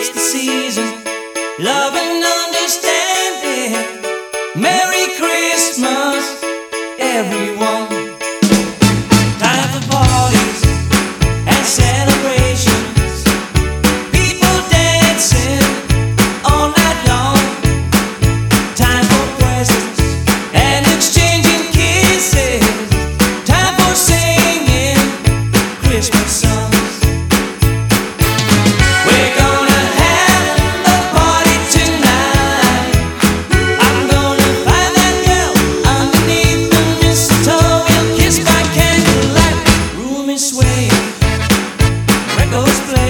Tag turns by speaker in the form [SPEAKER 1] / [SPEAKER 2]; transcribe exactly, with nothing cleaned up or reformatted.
[SPEAKER 1] It's the season, love and understanding. Merry Christmas, everyone. Time for parties and celebrations. People dancing all night long. Time for presents and exchanging kisses. Time for singing Christmas songs. We're gonna have a party tonight. I'm gonna find that girl underneath the mistletoe. We'll kiss by candlelight. Room is swaying, records play.